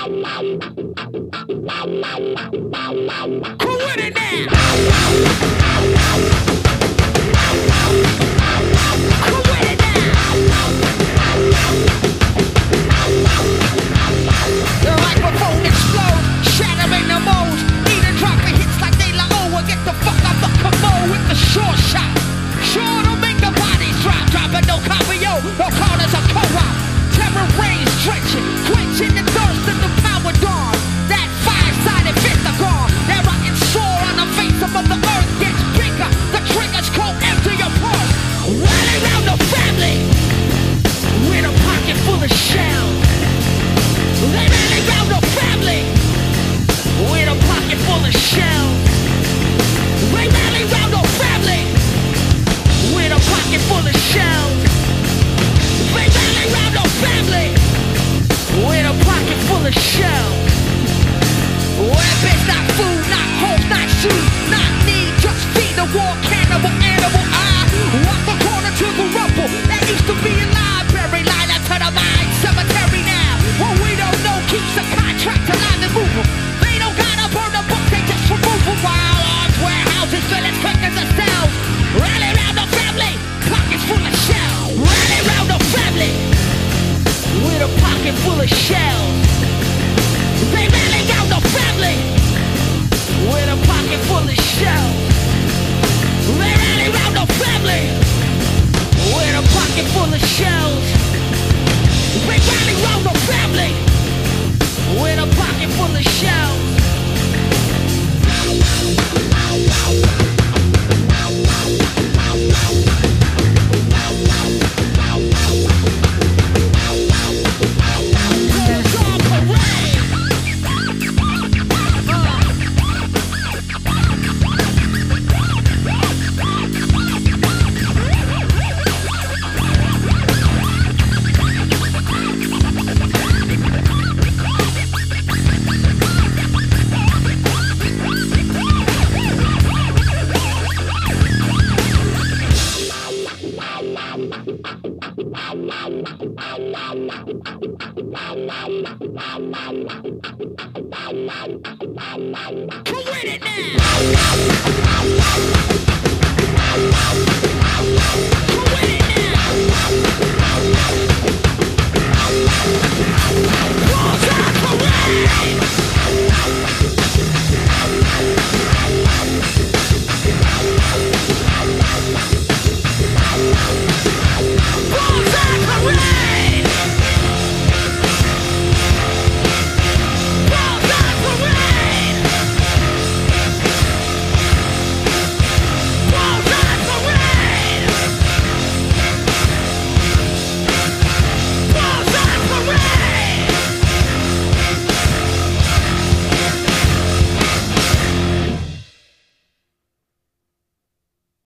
Who with it now? Who with it now? The microphone explodes, shattering the moles. Even dropping hits like De La O. Get the fuck off the commode with the short shot. Sure to make the bodies drop. Dropping no copio, no corners of co-op. Terror rays drenching, quenching the thirst of the power dawn. That five-sided pentagon, that rotten sore on the face of the earth gets bigger. The triggers go empty your pulse. Rally around the family with a pocket full of shells. They rally around the family with a pocket full of shells. They rally around the family with a pocket full of shells. They rally around the family with a pocket full of shells. Weapons, not food, not homes, not shoes, not need, just feed the war cannibal animal. I walk the corner to the rubble that used to be a library, line up to the mine cemetery now. What we don't know keeps the contract alive and moving. They don't gotta burn the book, they just remove them. While arms, warehouses, fill as quick as the cells. Rally around the family, pockets full of shells. Rally around the family with a pocket full of shells. They rally around the family with a pocket full of shells. They rally around the family with a pocket full of shells. They rally around the family with a pocket full of shells. Who with it now?